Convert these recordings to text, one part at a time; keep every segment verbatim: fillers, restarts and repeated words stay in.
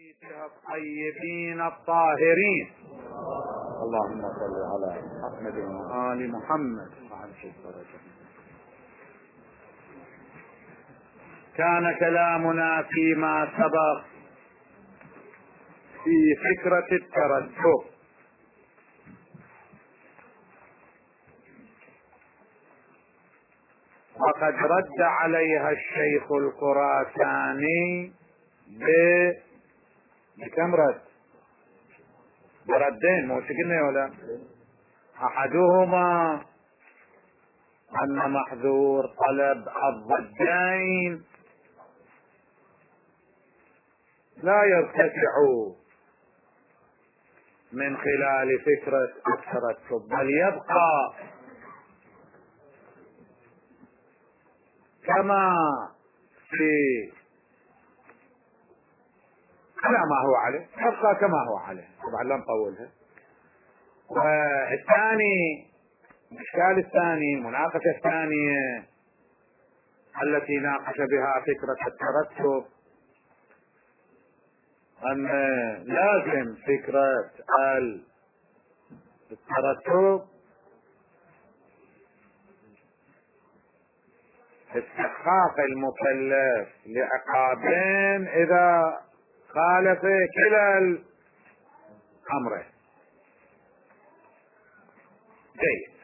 بيتها الطيبين الطاهرين. اللهم صل على محمد وآل محمد. كان كلامنا فيما سبق في فكرة الترتب، وقد رد عليها الشيخ الخراساني ب بكم رد؟ بردين، مو شكلنا ولا احدهما ان محذور طلب الضدين لا يرتفع من خلال فكرة الترتب، بل يبقى كما في على ما هو عليه، يبقى كما هو عليه. طبعا لا نطولها. والثاني، الإشكال الثاني، المناقشة الثانية التي ناقش بها فكرة الترتب، أن لازم فكرة الترتب استحقاق المكلف لعقابين إذا خالف كلا الأمرين. جيد.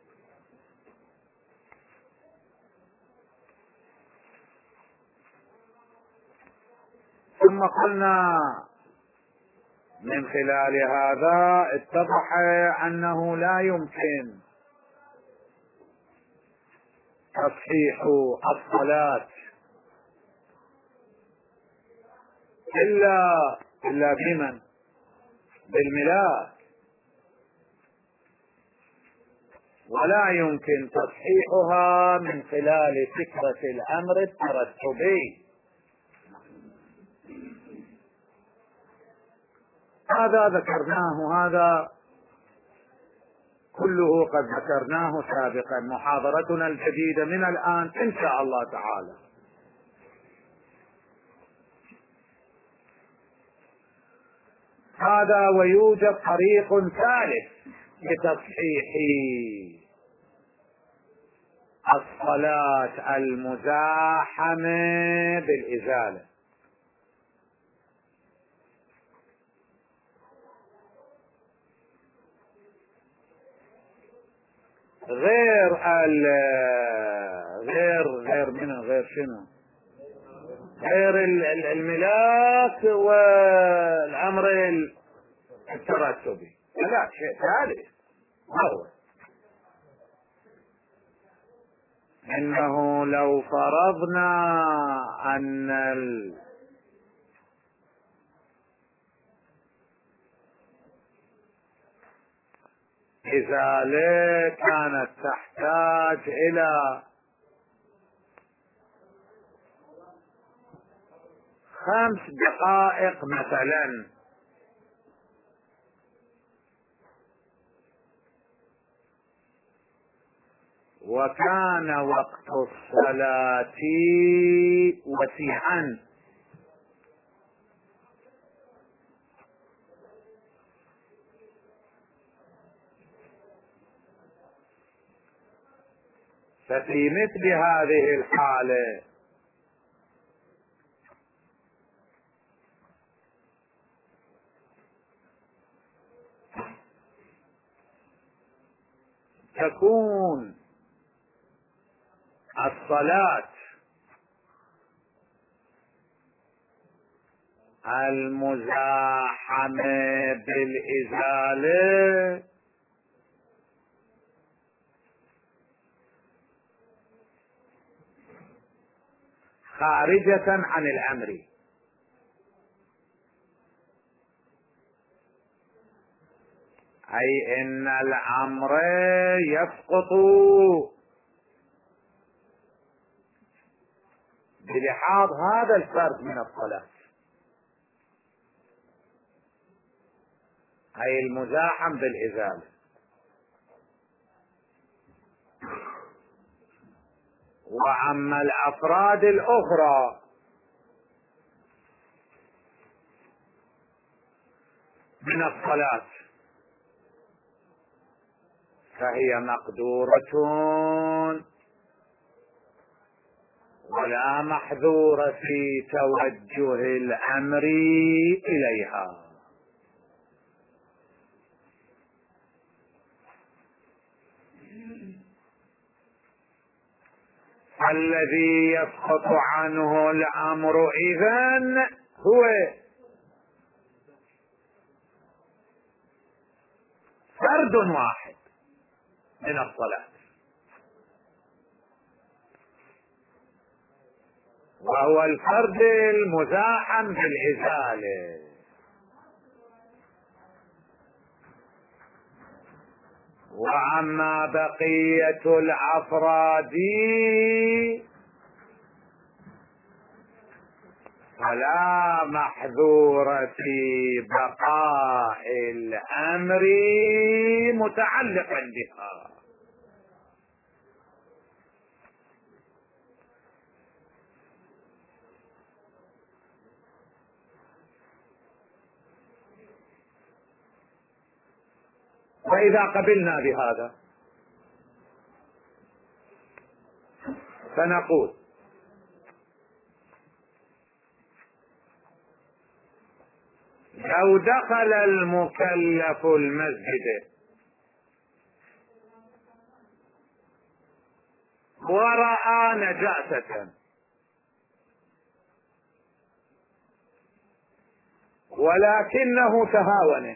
ثم قلنا من خلال هذا اتضح أنه لا يمكن تصحيح الصلاة إلا إلا بمن؟ بالملاك، ولا يمكن تصحيحها من خلال فكرة الأمر الترتبي. هذا ذكرناه، هذا كله قد ذكرناه سابقا. محاضرتنا الجديدة من الآن إن شاء الله تعالى هذا. ويوجد طريق ثالث لتصحيح الصلاة المزاحمة بالإزالة، غير ال غير غير من غير شنو؟ غير الملاك والأمر الترتبي. لا، شيء ثالث. هو إنه لو فرضنا أن الإزالة كانت تحتاج إلى خمس دقائق مثلا، وكان وقت الصلاة وسيعا، ففي مثل هذه الحالة تكون الصلاة المزاحمة بالإزالة خارجة عن الأمر، أي إن الأمر يسقط بلحاظ هذا الفرد من الصلاة، أي المزاحم بالإزالة. وأما الأفراد الأخرى من الصلاة فهي مقدورة ولا محذور في توجه الأمر إليها. الذي يسقط عنه الأمر إذن هو فرد واحد من الصلاة، وهو الفرد المزاحم بالإزالة. وأما بقية الأفراد فلا محذور في بقاء الأمر متعلقا بها. وإذا قبلنا بهذا فنقول لو دخل المكلف المسجد ورأى نجاسة ولكنه تهاون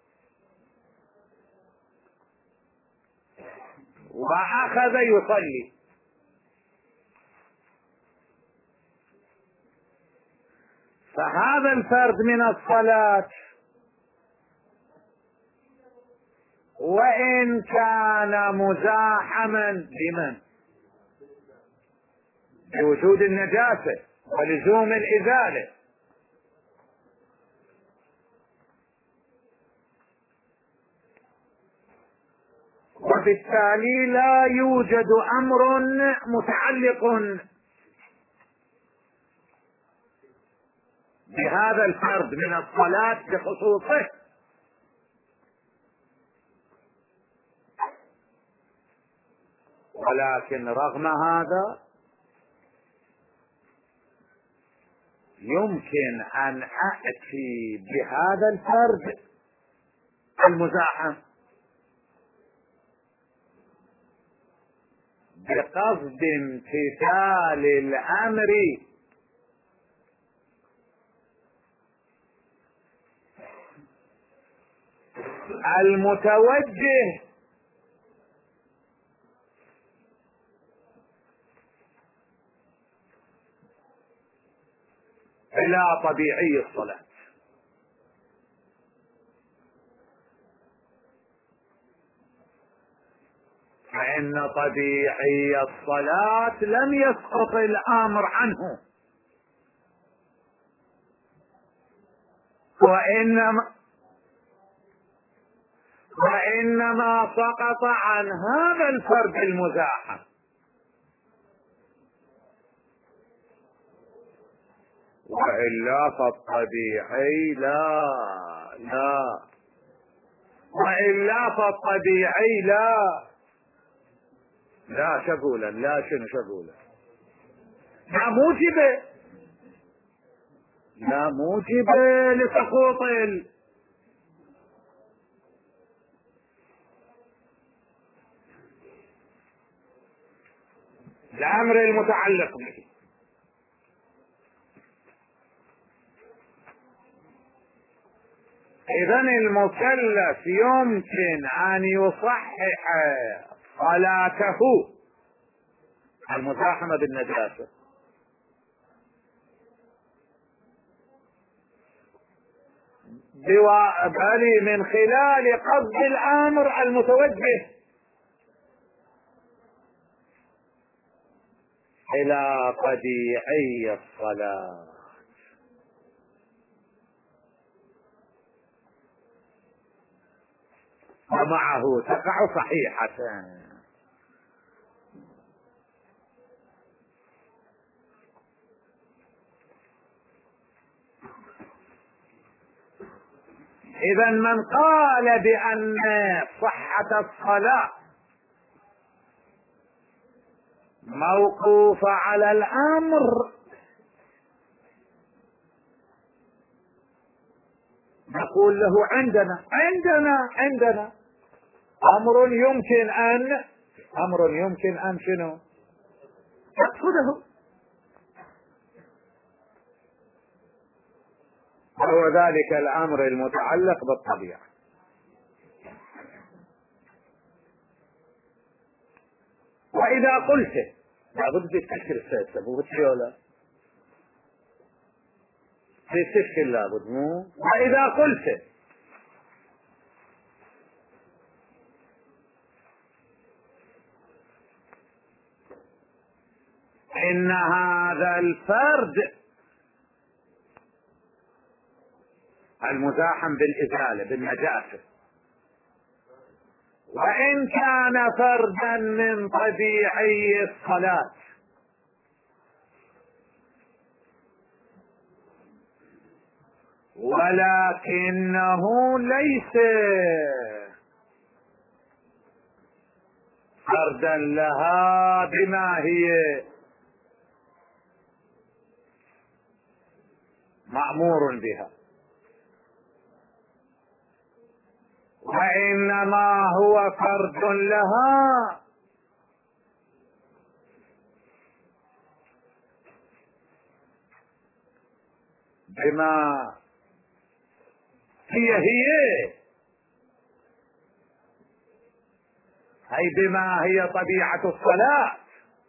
وأخذ يصلي، فهذا الفرد من الصلاة وإن كان مزاحما بمن؟ بوجود النجاسة ولزوم الإزالة، وبالتالي لا يوجد أمر متعلق بهذا الفرد من الصلاة بخصوصه، ولكن رغم هذا يمكن أن أأتي بهذا الفرد المزاحم بقصد امتثال الأمر المتوجه إلى طبيعي الصلاة. فإن طبيعي الصلاة لم يسقط الأمر عنه، وإنما وإنما سقط عن هذا الفرد المزاحم. وإلا فالطبيعي لا لا وإلا فالطبيعي لا لا شغولا لا شنو شغولا لا موجب لا موجب لسقوط الأمر المتعلق به. إذن المكلف يمكن أن يصحح صلاته المزاحمة بالنجاسة بل من خلال قصد الأمر المتوجه إلى طبيعي الصلاة. ومعه تقع صحيحة. إذا من قال بأن صحة الصلاة موقوفة على الأمر نقول له عندنا عندنا عندنا أمر يمكن أن أمر يمكن أن شنو تقصده، وهو ذلك الأمر المتعلق بالطبيعة. وإذا قلت لابد تفكر السياسة مو بالسيولة تفكر لابد مو. وإذا قلت إن هذا الفرد المزاحم بالإزالة بالنجاسة وإن كان فردا من طبيعي الصلاة ولكنه ليس فردا لها بما هي مأمور بها، وإنما هو فرد لها بما هي هي أي بما هي طبيعة الصلاة،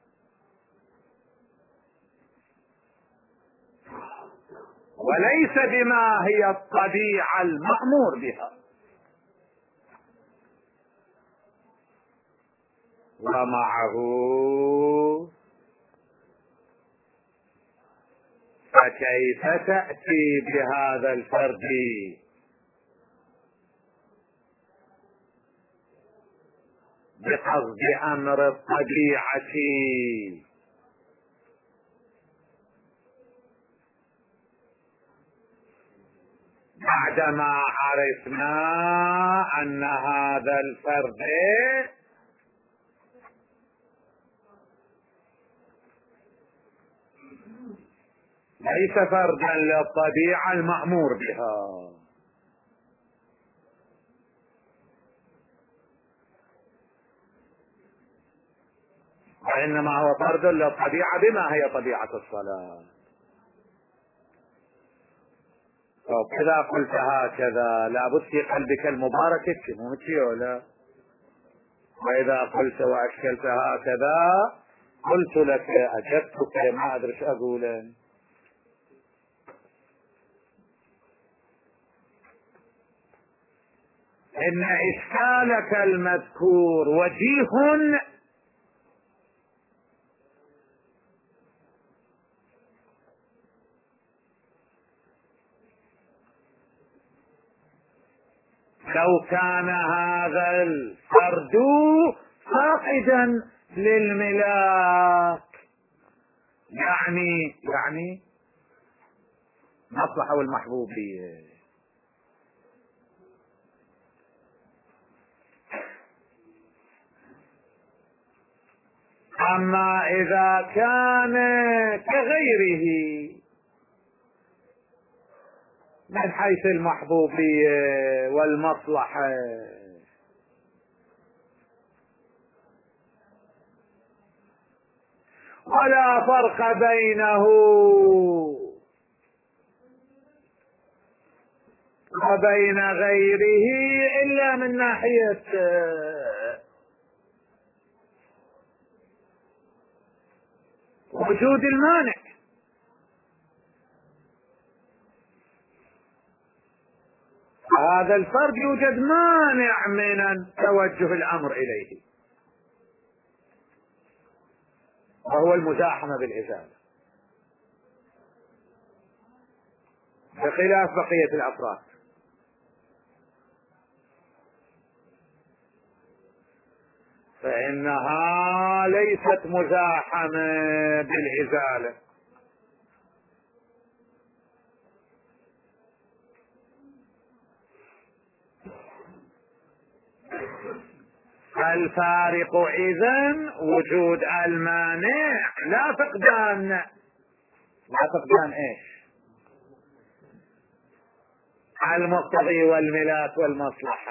وليس بما هي الطبيعة المأمور بها. ومعه فكيف تأتي بهذا الفرد بقصد أمر الطبيعة بعدما عرفنا أن هذا الفرد ليس فردا للطبيعة المأمور بها، وإنما هو فرد للطبيعة بما هي طبيعة الصلاة. إذا قلت هكذا لابد في قلبك المبارك مو ولا، وإذا قلت وأشكلت هكذا قلت لك أجبتك ما أدري ايش أقول. إن إشكالك المذكور وجيه لو كان هذا الفرد فاقدا للملاك، يعني يعني مصلحة والمحبوبية. أما إذا كان كغيره من حيث المحبوبية والمصلحة ولا فرق بينه وبين غيره إلا من ناحية وجود المانع، هذا الفرد يوجد مانع من توجه الأمر إليه وهو المزاحمة بالإزالة بخلاف بقية الأفراد. فإنها ليست مزاحمة بالإزالة، الفارق إذن وجود المانع لا فقدان، لا فقدان ايش؟ المقتضي والملاك والمصلحة.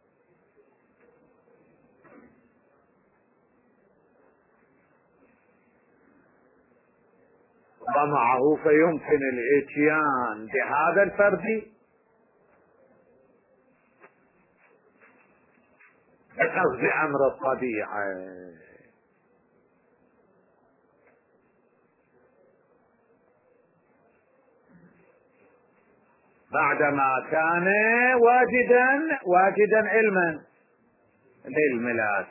ومعه فيمكن الاتيان بهذا الفرد بقصد امر الطبيعة، بعدما كان واجدا واجدا علما للملاك.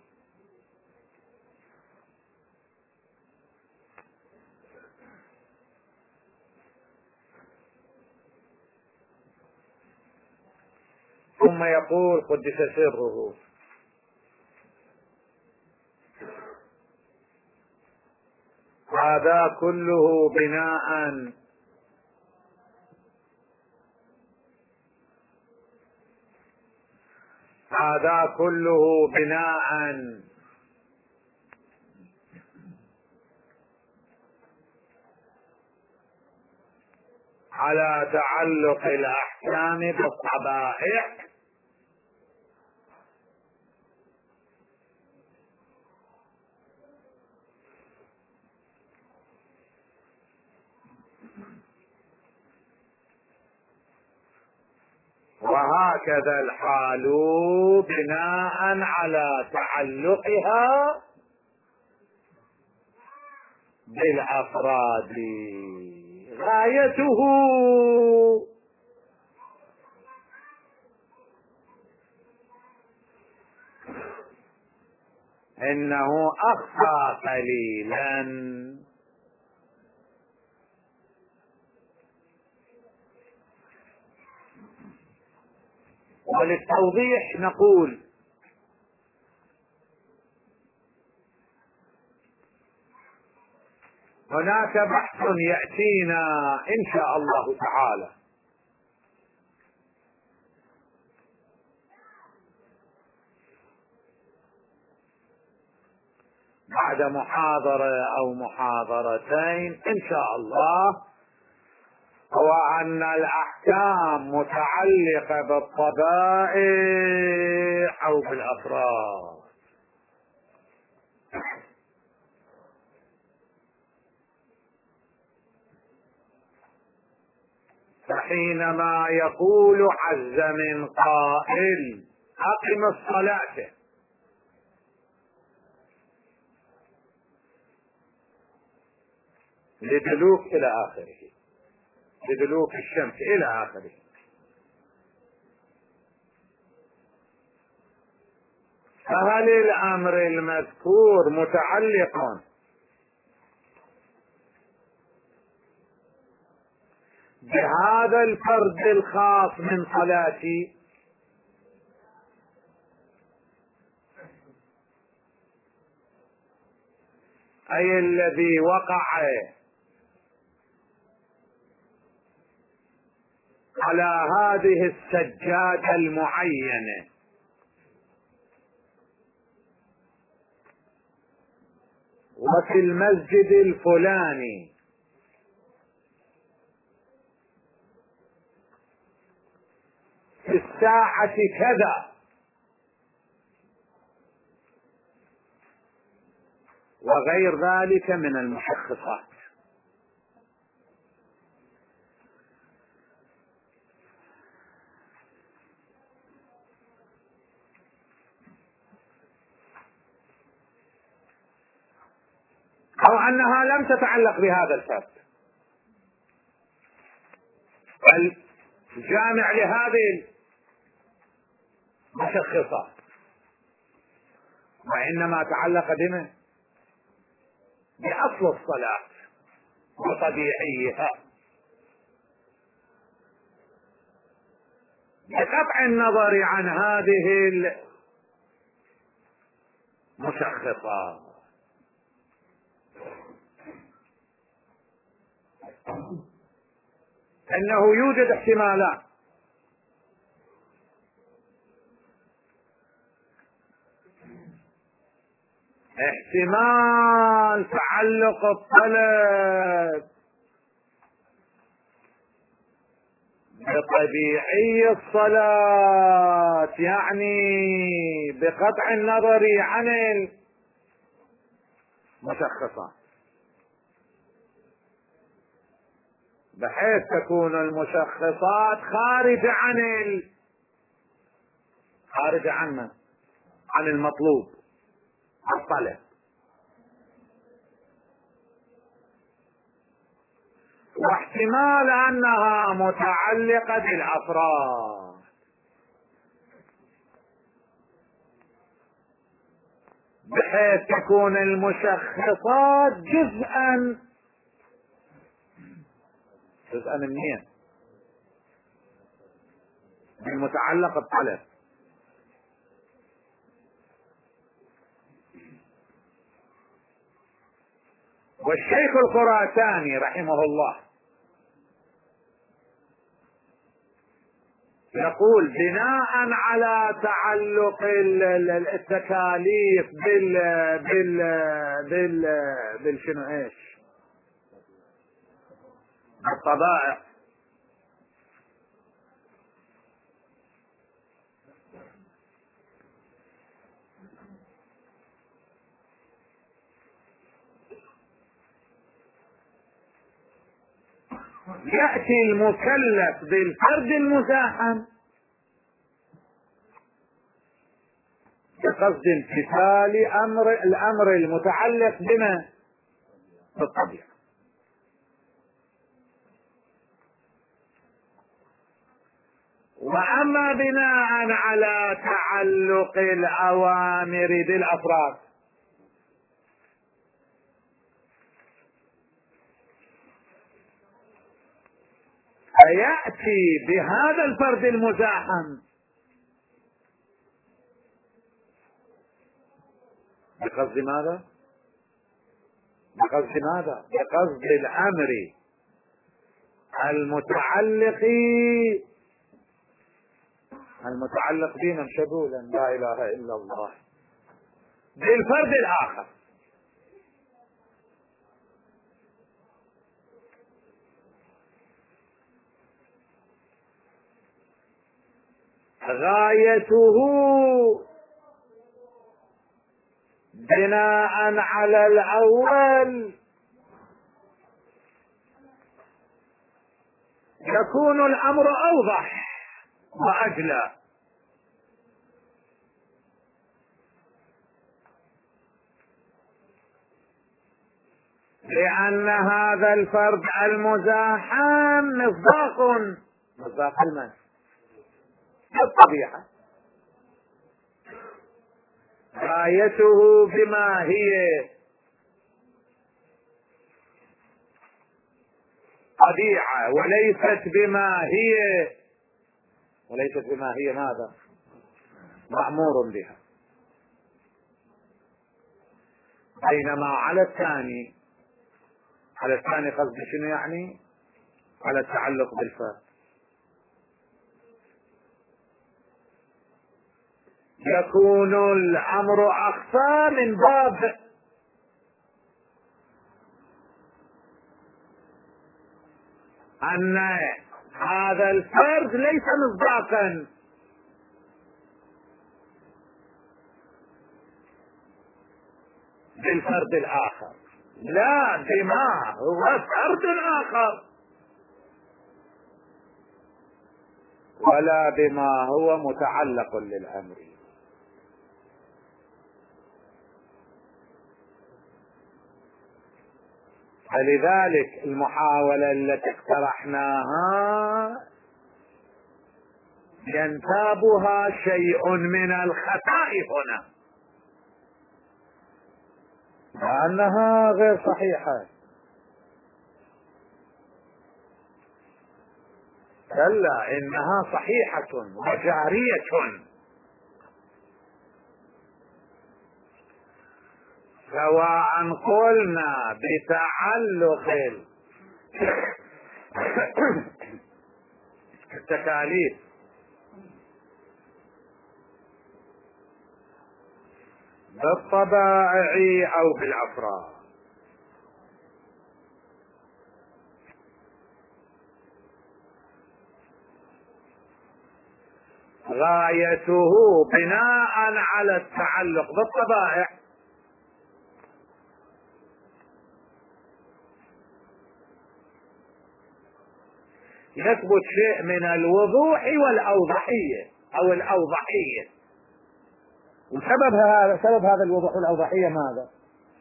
ثم يقول قدس سره: هذا كله بناء هذا كله بناء على تعلق الأحكام بالطبائع وهكذا الحال بناء على تعلقها بالأفراد. غايته إنه أخفى قليلا، وللتوضيح نقول هناك بحث يأتينا إن شاء الله تعالى بعد محاضرة أو محاضرتين إن شاء الله، هو أن الأحكام متعلقة بالطبائع أو بالأفراد. فحينما يقول عز من قائل أقم الصلاة، لدلوك إلى آخره، لدلوك الشمس إلى آخره، فهل الأمر المذكور متعلق بهذا الفرد الخاص من صلاتي، أي الذي وقع على هذه السجادة المعينة وفي المسجد الفلاني في الساعة كذا، وغير ذلك من المشخصات. أو أنها لم تتعلق بهذا الفرد، بل جامع لهذه المشخصات، وإنما تعلق بما بأصل الصلاة وطبيعيها، بقطع النظر عن هذه المشخصات. أنه يوجد احتمالات، احتمال تعلق الطلب بطبيعي الصلاة، يعني بقطع النظر عن المشخصات، بحيث تكون المشخصات خارجة عن ال... خارجة عن عن المطلوب الطلب، واحتمال انها متعلقة بالافراد، بحيث تكون المشخصات جزءا جزءا منين؟ من متعلق الطلب. والشيخ الخراساني رحمه الله يقول بناء على تعلق التكاليف بال بال بال بالشنو ايش الطبائع، يأتي المكلف بالفرد المزاحم بقصد امتثال امر الامر المتعلق بما بالطبيعة، واما بناء على تعلق الاوامر بالافراد فيأتي بهذا الفرد المزاحم بقصد ماذا؟ بقصد ماذا؟ بقصد الامر المتعلق المتعلق بنا شغولا لا اله الا الله بالفرد الاخر، غايته بناء على الاول يكون الامر اوضح واجلى، لان هذا الفرد المزاحم مصداق مصداق المن الطبيعة، غايته بما هي طبيعة وليست بما هي وليست بما هي ماذا؟ مأمور بها. بينما على الثاني على الثاني قصد شنو يعني؟ على التعلق بالفرد، يكون الامر اخفى من باب ان هذا الفرد ليس مصداقا بالفرد الاخر، لا بما هو فرد اخر ولا بما هو متعلق للامر. فلذلك المحاولة التي اقترحناها ينتابها شيء من الخطأ هنا، لأنها غير صحيحة. كلا إنها صحيحة وجارية، سواء قلنا بتعلق التكاليف بالطبائع أو بالأفراد. غايته بناء على التعلق بالطبائع يثبت شيء من الوضوح والأوضحية أو الأوضحية. وسبب هذا سبب هذا الوضوح والأوضحية ماذا؟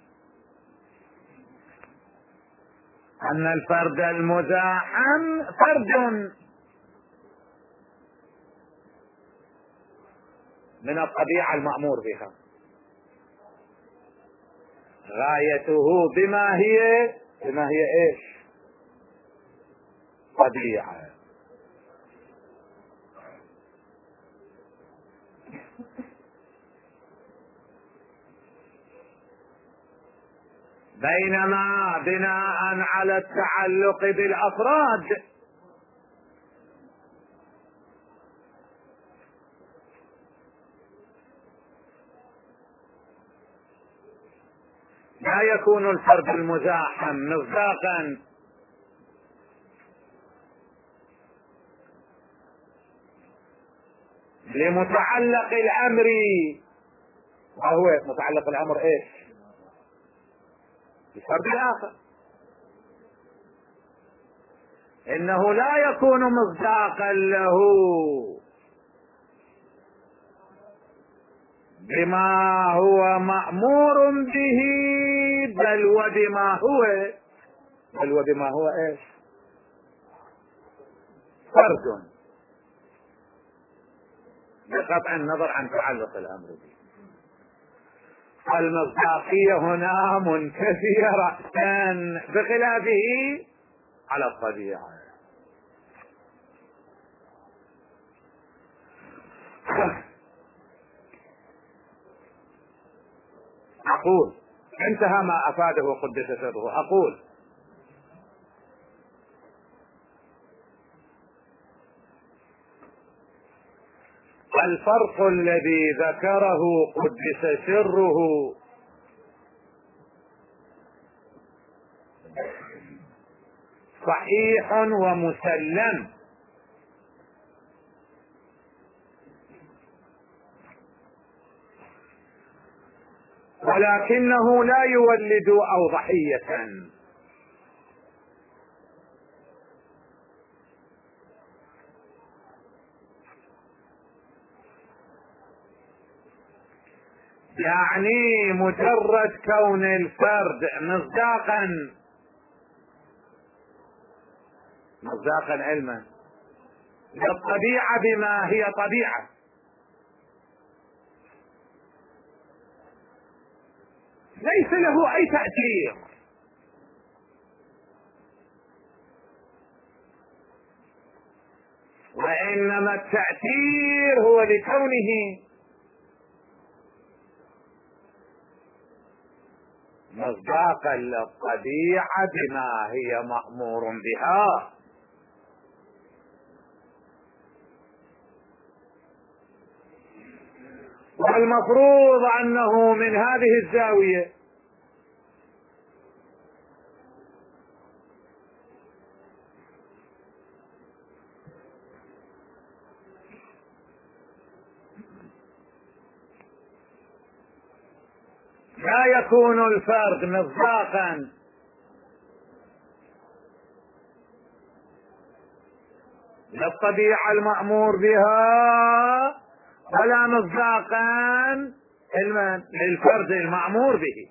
أن الفرد المزاحم فرد من الطبيعة المأمور بها. غايته بما هي بما هي ايش؟ طبيعة. بينما بناء على التعلق بالأفراد لا يكون الفرد المزاحم مصداقا لمتعلق الأمر. وهو متعلق الأمر ايش؟ الفرد الآخر. إنه لا يكون مصداقا له بما هو مأمور به، بل وبما هو بل وبما هو ايش؟ فرد، بقطع النظر عن تعلق الأمر به. المصداقية هنا منتفية رأسا بخلافه على الطبيعة. أقول انتهى ما أفاده قدس سره. أقول الفرق الذي ذكره قدس سره صحيح ومسلم، ولكنه لا يولد أوضحية. يعني مجرد كون الفرد مصداقا مصداقا علما للطبيعة بما هي طبيعة، ليس له أي تأثير. وإنما التأثير هو لكونه مصداقا للطبيعة بما هي مأمور بها. والمفروض أنه من هذه الزاوية لا يكون الفرد مصداقا للطبيعة المأمور بها ولا مصداقا للفرد المأمور به.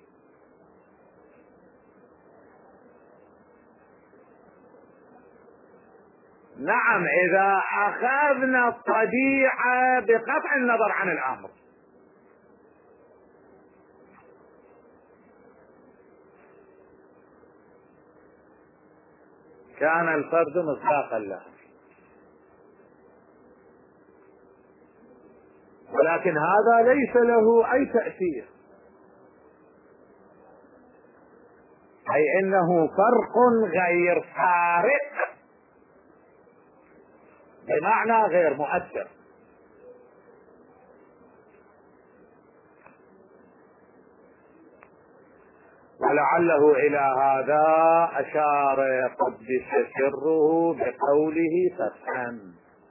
نعم، إذا أخذنا الطبيعة بقطع النظر عن الأمر، كان الفرد مصداقا له، ولكن هذا ليس له أي تأثير، أي إنه فرق غير فارق بمعنى غير مؤثر. ولعله إلى هذا أشار قدس سره بقوله فتحا.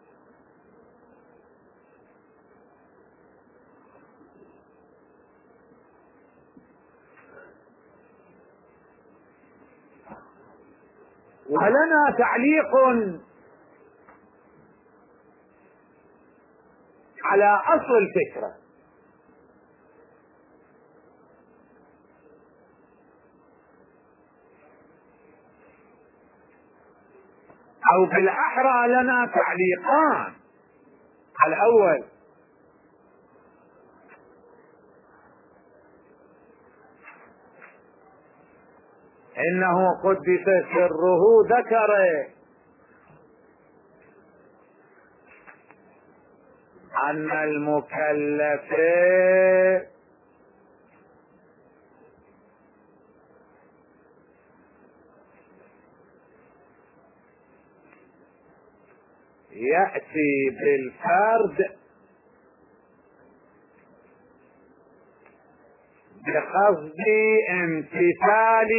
ولنا تعليق على أصل الفكرة. أو بالأحرى لنا تعليقان. الأول: إنه قدس سره ذكر أن المكلف يأتي بالفرد بقصد امتثال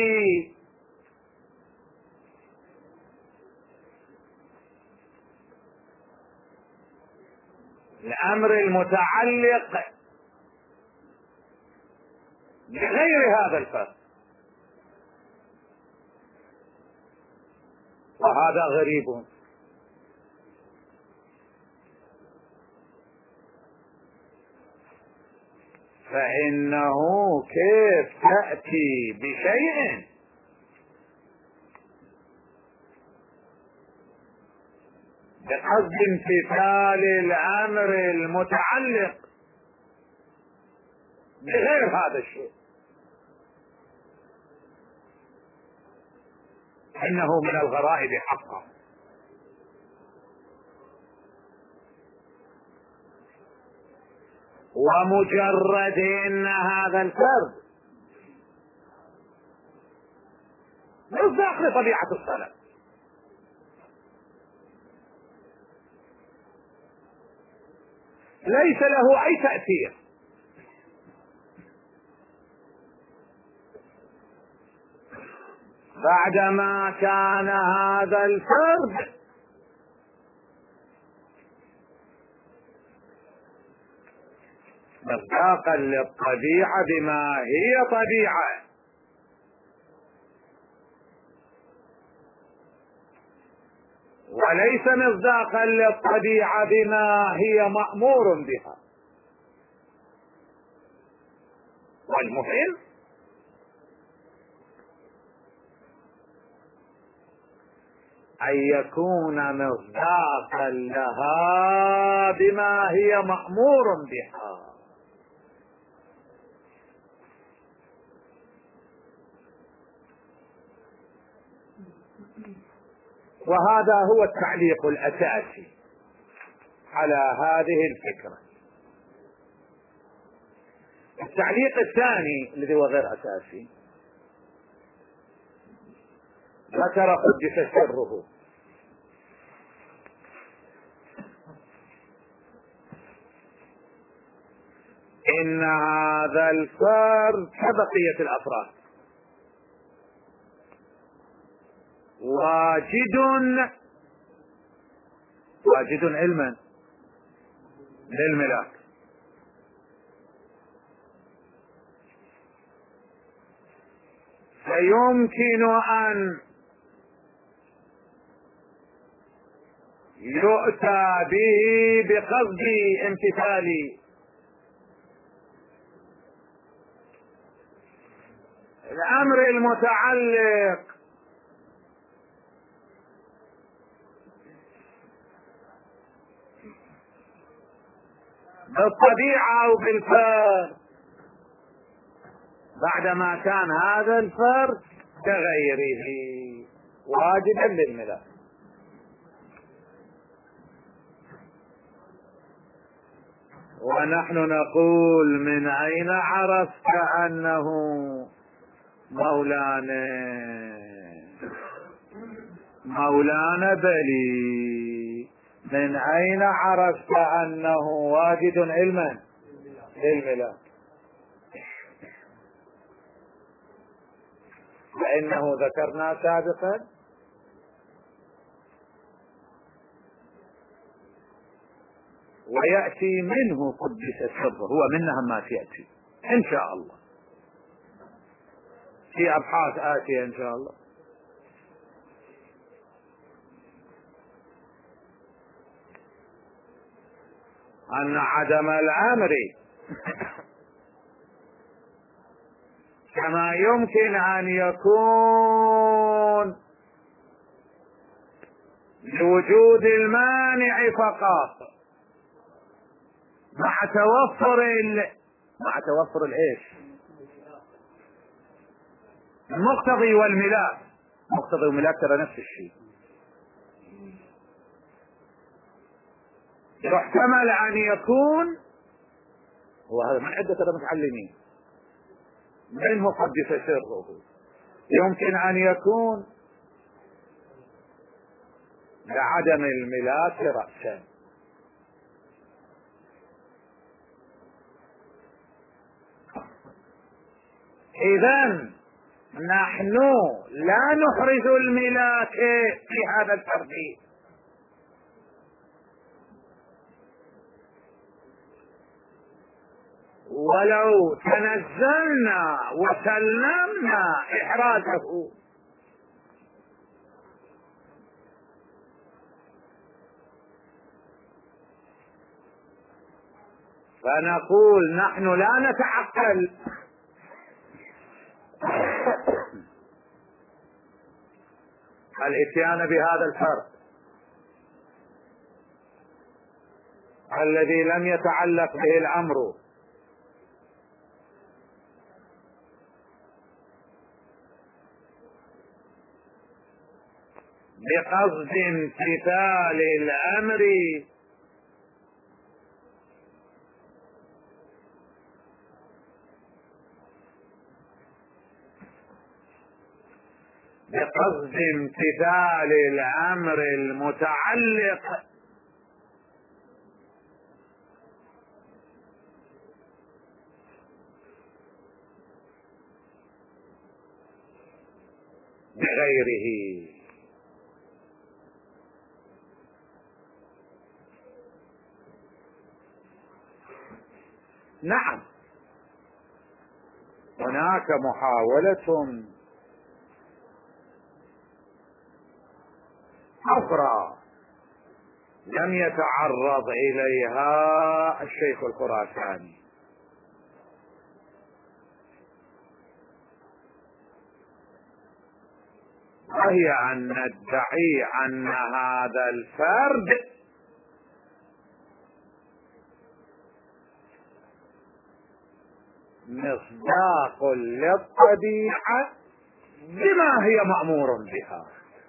الأمر المتعلق بغير هذا الفرد، وهذا غريب. فإنه كيف تأتي بشيء بقصد امتثال الأمر المتعلق بغير هذا الشيء؟ إنه من الغرائب حقا. ومجرد ان هذا الفرد مصداق لطبيعة الصلاة، ليس له اي تأثير، بعدما كان هذا الفرد مصداقا للطبيعة بما هي طبيعة، وليس مصداقا للطبيعة بما هي مأمور بها. والمهم أن يكون مصداقا لها بما هي مأمور بها. وهذا هو التعليق الأساسي على هذه الفكرة. التعليق الثاني الذي هو غير أساسي، ذكر قدس سره إن هذا الفرد كبقية الأفراد واجد واجد علما للملاك، فيمكن أن يؤتى به بقصد امتثال الأمر المتعلق بالطبيعة أو بالفرد، بعدما كان هذا الفرد كغيره واجبا للملاك. ونحن نقول: من أين عرفت أنه مولانا؟ مولانا بلي، من أين عرفت أنه واجد علما للملاك؟ فإنه ذكرنا سابقا ويأتي منه قدس سره، هو منها ما تأتي إن شاء الله في أبحاث آتية إن شاء الله. أن عدم الأمر كما يمكن أن يكون لوجود المانع فقط مع توفر ال... مع توفر الايش المقتضي والملاك. مقتضي والملاك ترى نفس الشيء. يحتمل ان يكون، وهذا من عدة المتعلمين منه قدس سره، يمكن ان يكون لعدم الملاك رأسا. إذن نحن لا نحرز الملاك في هذا الترتيب، ولو تنزلنا وسلمنا إحرازه فنقول نحن لا نتعقل الاتيان بهذا الفرق الذي لم يتعلق به الأمر بقصد امتثال الأمر بقصد امتثال الأمر المتعلق بغيره. نعم هناك محاولة أخرى لم يتعرض إليها الشيخ الخراساني، وهي أن ندعي أن هذا الفرد مصداق للطبيعة بما هي مأمور بها.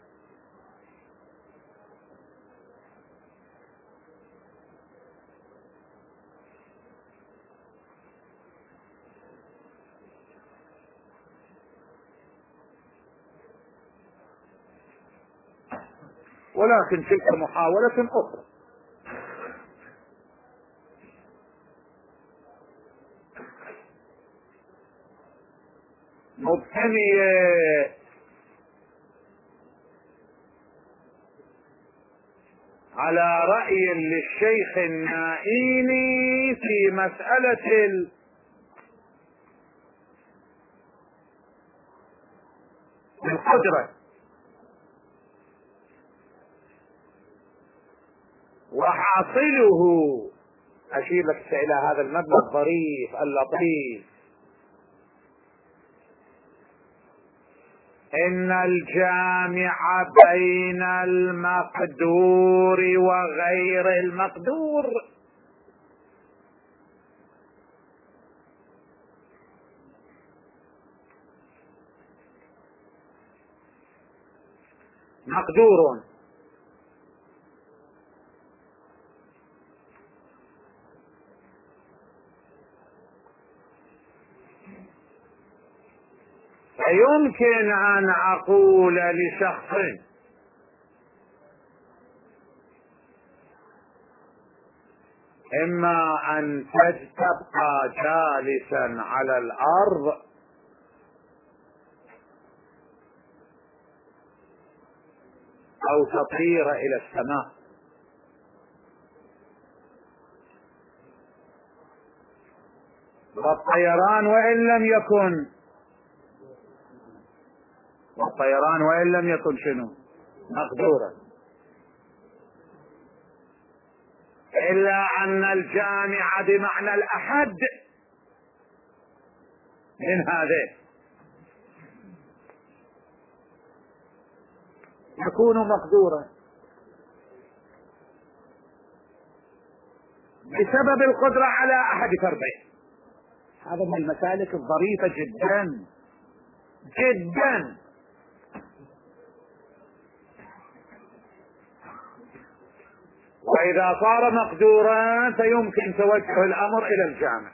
ولكن تلك محاولة أخرى. مبتنية على رأي للشيخ النائيني في مسألة القدرة، وحاصله أشير لك إلى هذا المبنى الظريف اللطيف: إن الجامع بين المقدور وغير المقدور مقدور، فيمكن أن أقول لشخص إما أن تبقى جالسا على الأرض أو تطير إلى السماء. والطيران وإن لم يكن والطيران وإن لم يكن شنو مقدورا، إلا أن الجامع بمعنى الأحد من هذه يكون مقدورا بسبب القدرة على أحد فرضين. هذا من المسالك الظريفة جدا جدا. وإذا صار مقدورا فيمكن توجه الأمر إلى الجامع.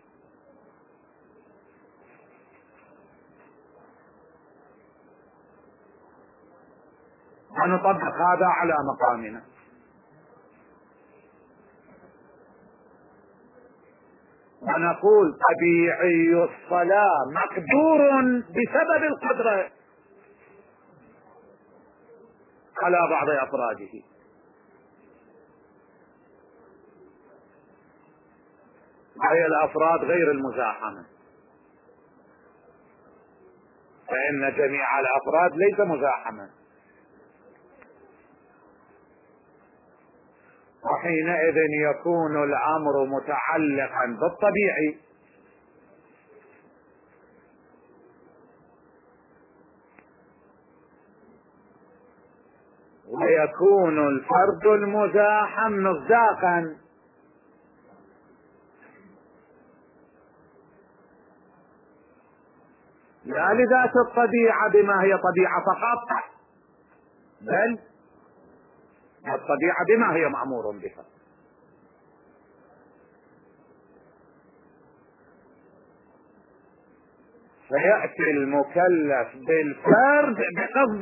ونطبق هذا على مقامنا. ونقول طبيعي الصلاة مقدور بسبب القدرة على بعض أفراده، وهي الأفراد غير المزاحمة، فإن جميع الأفراد ليس مزاحمة. وحينئذ يكون الأمر متعلقا بالطبيعي، ويكون الفرد المزاحم مصداقا لا لذات الطبيعة بما هي طبيعة فقط، بل الطبيعة بما هي مأمور بها. فيأتي المكلف بالفرد بقصد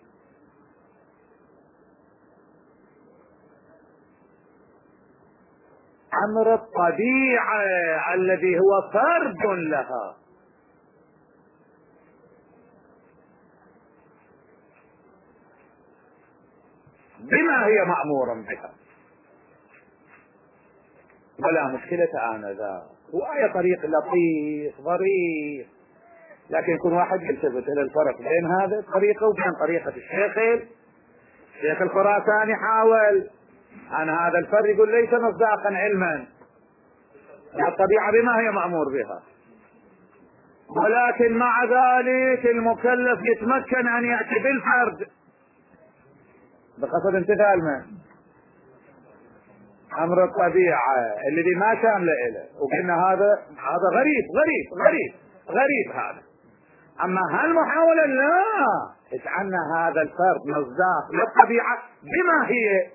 أمر الطبيعة الذي هو فرد لها، بما هي مأمورا بها، ولا مشكلة آنذاك. وآية طريق لطيف ظريف، لكن يكون واحد يلتفت إلى الفرق بين هذا الطريقة وبين طريقة الشيخ الشيخ الخراساني. حاول أن هذا الفرق يقول ليس مصداقا علما، الطبيعة بما هي مأمور بها، ولكن مع ذلك المكلف يتمكن أن يأتي بالفرد بقصد امتثال من أمر الطبيعة الذي ما شامل إله. وقلنا هذا هذا غريب غريب غريب غريب هذا. أما هالمحاولة لا، اجعلنا هذا الفرد مصداق للطبيعة بما هي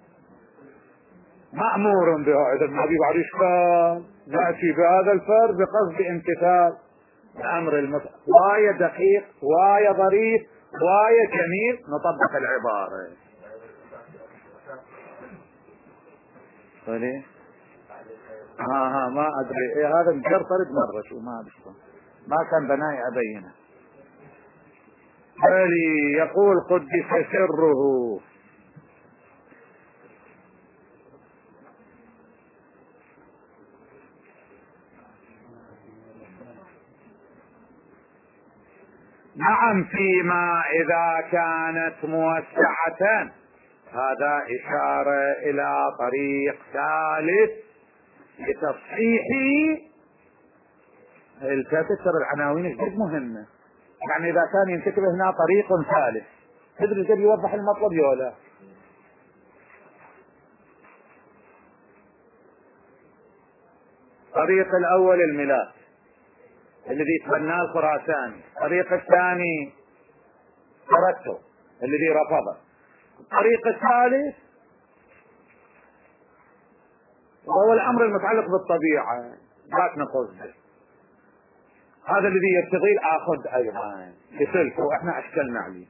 مأمور بها. إذا ما في بعد إشكال نأتي بهذا الفرد بقصد امتثال الأمر المطلق. واية دقيق، واية ظريف، واية جميل. نطبق العبارة. طيب ها ها ما أدري إيه هذا مجرد مرة شو ما أدري، ما كان بناي أبينه. بلي يقول قدس سره. نعم فيما إذا كانت موسعة. هذا إشارة إلى طريق ثالث لتصحيح. التفت ترى العناوين جد مهمة، يعني إذا كان ينتكب هنا طريق ثالث تدري جد يوضح المطلب يولا. الطريق الأول الميلاد الذي تبناه الخراساني، الطريق الثاني تركته الذي رفضه، الطريق الثالث وهو الأمر المتعلق بالطبيعة ذات نقص. هذا الذي يبتغي الآخذ أيضا بسلك وإحنا أشكلنا عليه.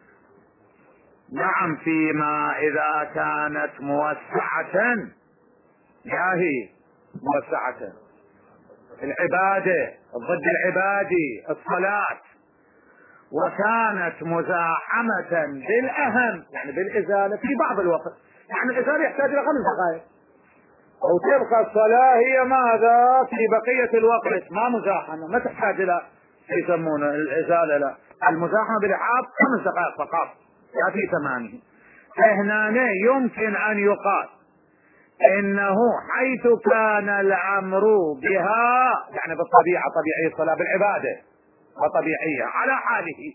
نعم فيما إذا كانت موسعة، يا هي موسعة العبادة، الضد العبادي الصلاة، وكانت مزاحمة بالأهم يعني بالإزالة في بعض الوقت، يعني الإزالة يحتاج إلى خمس دقائق، أو تبقى الصلاة هي ماذا في بقية الوقت ما مزاحمة، ما تحتاج إلى يسمونه الإزالة، لا المزاحمة بالإحاط خمس دقائق فقط لا في ثمانية. فهنا يمكن أن يقال إنه حيث كان الأمر بها يعني بالطبيعة طبيعية الصلاة بالعبادة وطبيعية على حاله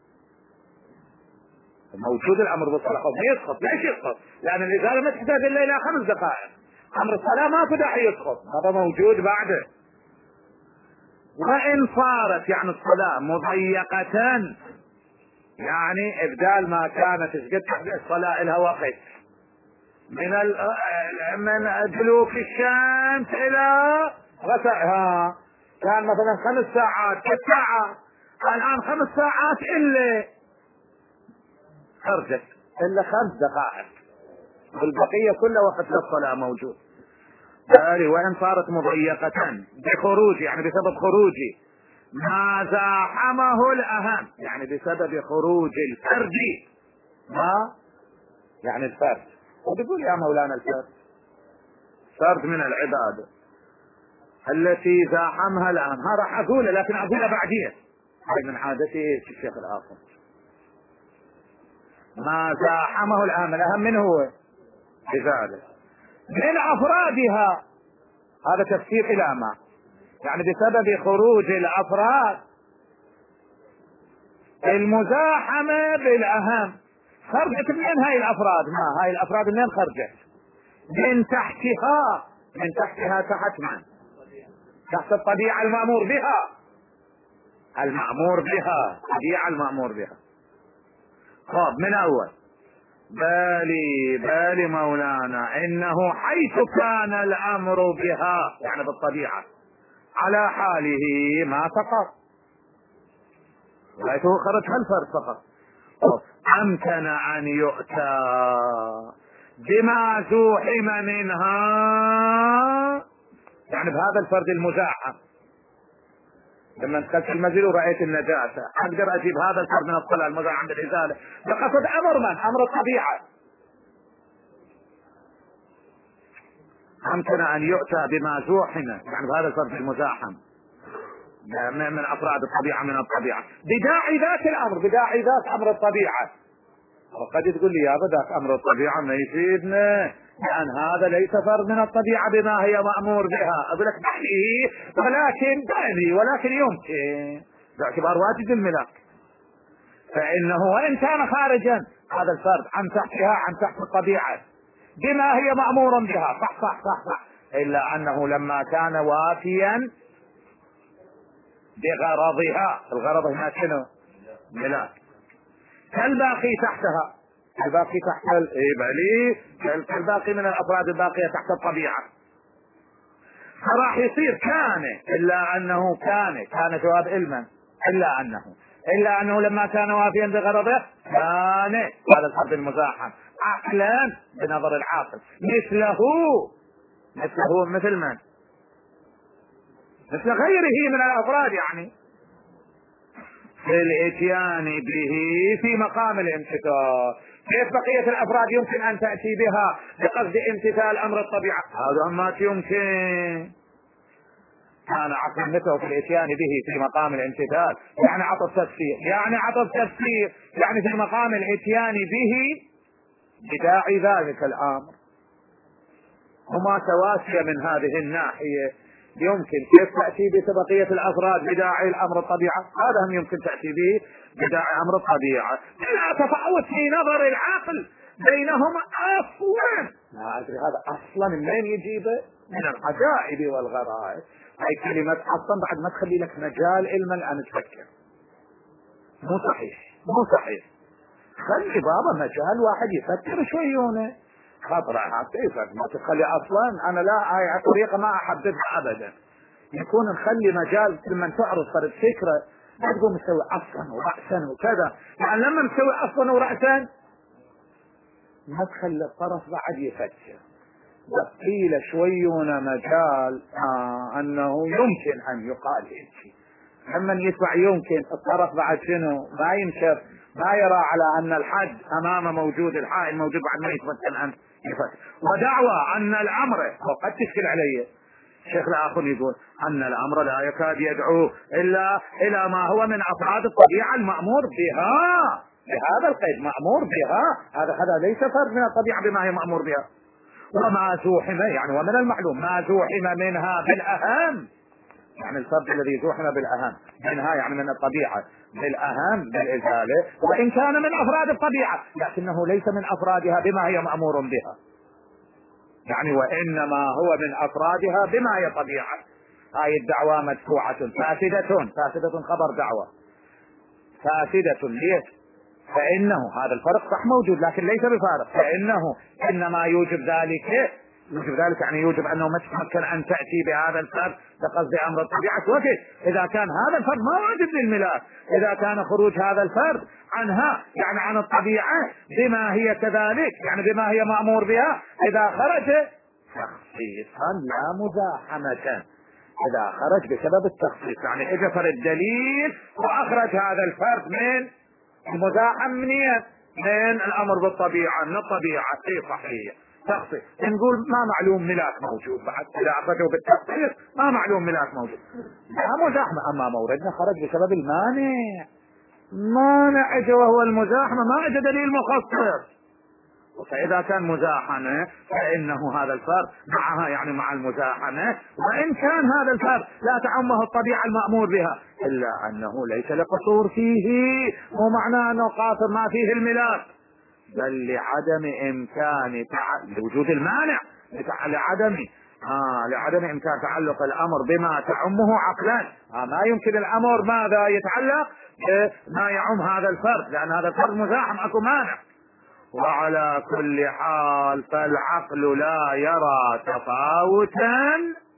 موجود الأمر بالصلاة يسقط ليش يسقط؟ لأن الإزالة ما تحتاج إلا إلى خمس دقائق، أمر الصلاة ما في داعي يسقط هذا موجود بعده. وإن صارت يعني الصلاة مضيقة يعني إبدال ما كانت تسقط الصلاة لها وقت من ال من دلوك الشمس إلى غسقها كان مثلا خمس ساعات ست ساعات، الآن خمس ساعات إلا خرجت إلا خمس دقائق والبقية كل وقت للصلاة موجود. وإن صارت مضيقة بخروج يعني بسبب خروجي ما زاحمه الأهم يعني بسبب خروج الفرد ما يعني الفرد، وتقول يا مولانا الفرد فرد من العبادة التي زاحمها الأهم، ها راح أقوله لكن أقوله بعدين من عادته الشيخ الآخر. ما زاحمه الأهم، الأهم من هو بذلك من أفرادها، هذا تفسير إلى ما يعني بسبب خروج الأفراد المزاحمة بالأهم. خرجت من هاي الأفراد، ما هاي الأفراد منين خرجت؟ من تحتها، من تحتها تحت من؟ تحت الطبيعة المأمور بها، المأمور بها الطبيعة المأمور بها. طب من أول بالي بالي مولانا إنه حيث كان الأمر بها يعني بالطبيعة على حاله ما سقط، حيث خرجها الفرد فقط. أمكن أن يؤتى بما زوحم منها يعني بهذا الفرد المزاحم. لما دخلت المسجد ورأيت النجاسة أقدر أجيب هذا الفرد من الصلاة المزاحم بالإزالة، بقصد أمر من؟ أمر الطبيعة. أمكن أن يؤتى بما زوحم يعني بهذا الفرد المزاحم من أفراد الطبيعة من الطبيعة بداعي ذات الأمر، بداعي ذات أمر الطبيعة. وقد تقول لي يا ذاك أمر الطبيعة ما يفيدنا لأن هذا ليس فرد من الطبيعة بما هي مأمور بها. أقول لك بحيه ولكن دعني ولكن يمكن باعتبار واجد الملاك، فإنه وإن كان خارجا هذا الفرد عن تحتها عن تحت الطبيعة بما هي مأمورا بها صح صح صح صح، إلا أنه لما كان وافيا بغرضها، الغرض هنا شنو؟ ملاك. كالباقي تحتها، الباقي تحت الإبلي كالباقي من الأفراد الباقية تحت الطبيعة، فراح يصير كان إلا أنه كان كان جواب علما إلا أنه إلا أنه لما كان وافيا بغرضه كان هذا الفرد المزاحم عقلا بنظر العاقل مثله مثله مثل من؟ مثل غيره من الأفراد يعني في الاتيان به في مقام الامتثال. كيف بقية الأفراد يمكن أن تأتي بها بقصد امتثال أمر الطبيعة؟ هذا ما يمكن. كان عقل مثله في الاتيان به في مقام الامتثال يعني عطف تفسير يعني عطف تفسير يعني في مقام الاتيان به بداعي ذلك الأمر، هما تواسية من هذه الناحية. يمكن كيف تأتي ببقية الأفراد بداعي الأمر الطبيعة؟ هذا هم يمكن تأتي به بداعي أمر الطبيعة. لا تفاوت في نظر العقل بينهما أصلا، لا أدري هذا أصلا منين يجيبه؟ من العجائب والغرائب. هاي كلمة أصلا بعد ما تخلي لك مجال علما أن تفكر. مو صحيح مو صحيح، خلي بابا مجال واحد يفكر شويونه خطرة حتى يفكر. ما تخلي أصلا أنا لا هاي طريقة ما أحببها أبدا، يكون نخلي مجال لما تعرض فرد فكرة لا تقوم نسوي أصلا ورأسا وكذا، يعني لما نسوي أصلا ورأسا ما تخلي الطرف بعد يفكر، بقيل شويون مجال آه أنه يمكن أن يقال هيك لما يسمع يمكن الطرف بعد شنو ما ينشف، ما يرى على ان الحد امامه موجود، الحائل موجود بعد ما يتمكن ان يفتح. ودعوى ان الامر، وقد تشكل علي الشيخ الاخر يقول ان الامر لا يكاد يدعو الا الى ما هو من افراد الطبيعه المامور بها، بهذا القيد مامور بها، هذا هذا ليس فرد من الطبيعه بما هي مامور بها. وما زوحم يعني ومن المعلوم ما زوحم منها بالاهم، يعني الفرد الذي زوحم بالاهم منها يعني من الطبيعه بالاهم بالازاله، وان كان من افراد الطبيعه لكنه ليس من افرادها بما هي مامور بها، يعني وانما هو من افرادها بما هي طبيعه. هاي الدعوى مدفوعه فاسده، فاسده خبر دعوى فاسده. ليش؟ فانه هذا الفرق صح موجود لكن ليس بفارق، فانه انما يوجب ذلك، يوجب ذلك يعني يوجب انه ما تتمكن ان تاتي بهذا الفرد بقصد امر الطبيعه. وكيف اذا كان هذا الفرد ما واجب للملاك، اذا كان خروج هذا الفرد عنها يعني عن الطبيعه بما هي كذلك يعني بما هي مامور بها، اذا خرج تخصيصا لا مزاحمه، اذا خرج بسبب التخصيص يعني اجى فرد دليل واخرج هذا الفرد من المزاحم منين؟ من الامر بالطبيعه، من الطبيعه. اي صحيح تخصيص، نقول ما معلوم ملاك موجود بعد اذا اخرجوا بالتخصيص ما معلوم ملاك موجود، لا مزاحمه. اما موردنا خرج بسبب المانع، مانع اجى وهو المزاحمه، ما اجى دليل مخصص. فإذا كان مزاحمة فإنه هذا الفرد معها يعني مع المزاحمة، وإن كان هذا الفرد لا تعمه الطبيعة المأمور بها إلا أنه ليس لقصور فيه، مو معناه أنه قاصر ما فيه الملاك، بل لعدم إمكان تع... لوجود المانع، لعدم آه لعدم إمكان تعلق الأمر بما تعمه عقلا. آه ما يمكن الأمر ماذا يتعلق ما يعم هذا الفرد، لأن هذا الفرد مزاحم أكو مانع. وعلى كل حال فالعقل لا يرى تفاوتا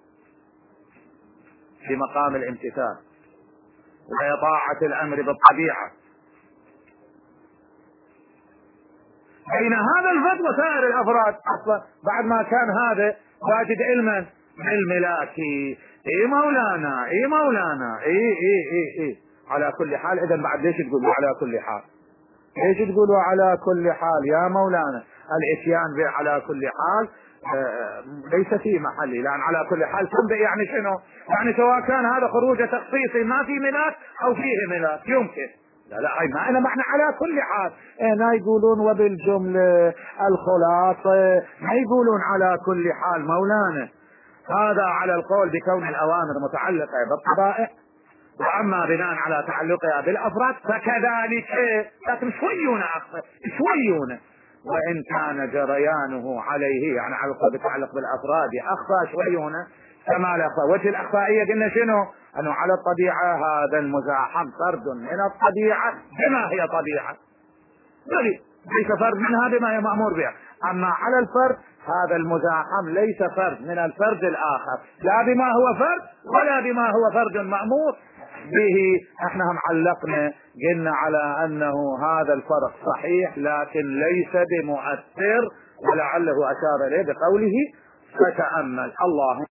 في مقام الامتثال وإطاعة الأمر بالطبيعة بين هذا الفرد وسائر الأفراد. أصلا بعد ما كان هذا واجد علما بالملاك. اي مولانا اي مولانا اي اي اي اي على كل حال. اذا بعد ليش تقولوا على كل حال؟ ليش تقولوا على كل حال يا مولانا؟ الاتيان على كل حال آه ليس في محله، لان على كل حال تنبئ يعني شنو؟ يعني سواء كان هذا خروج تخصيصي ما في ملاك او فيه ملاك يمكن. لا لا هاي ما أنا معنى على كل حال. هنا يقولون وبالجملة الخلاصة، ما يقولون على كل حال مولانا. هذا على القول بكون الأوامر متعلقة بالطبائع، واما بناء على تعلقها بالافراد فكذلك. لكن شويون اخفى شويون، وان كان جريانه عليه يعني على القول بتعلق بالافراد اخفى شويون كما لا اخفى. وجه الاخفائيه قلنا شنو؟ انه على الطبيعه هذا المزاحم فرد من الطبيعه بما هي طبيعه، ليس فرد منها بما هي مامور بها. اما على الفرد هذا المزاحم ليس فرد من الفرد الاخر، لا بما هو فرد ولا بما هو فرد مامور به. احنا هم علقنا قلنا على انه هذا الفرق صحيح لكن ليس بمؤثر، ولعله اشار اليه بقوله فتأمل الله